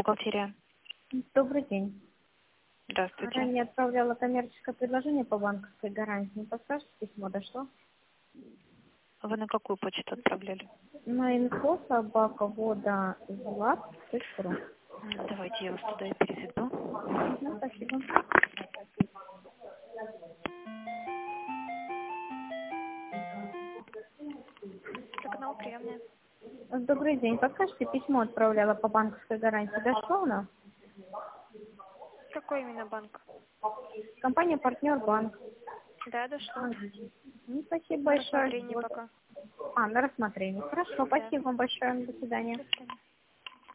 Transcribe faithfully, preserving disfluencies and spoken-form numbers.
бухгалтерия. Добрый день. Здравствуйте. Ранее отправляла коммерческое предложение по банковской гарантии. Не подскажете, письмо дошло? Вы на какую почту отправляли? На инфо собака вода злат точка ру. Давайте я вас туда и переведу. Ну, спасибо. Канал приемная. Добрый день. Подскажите, письмо отправляла по банковской гарантии. Дошло у нас? Какой именно банк? Компания «Партнер Банк». Да, дошло. Ну, спасибо На большое. рассмотрение Вот. пока. А, на рассмотрение. Хорошо, Да. спасибо вам большое. До свидания. До свидания.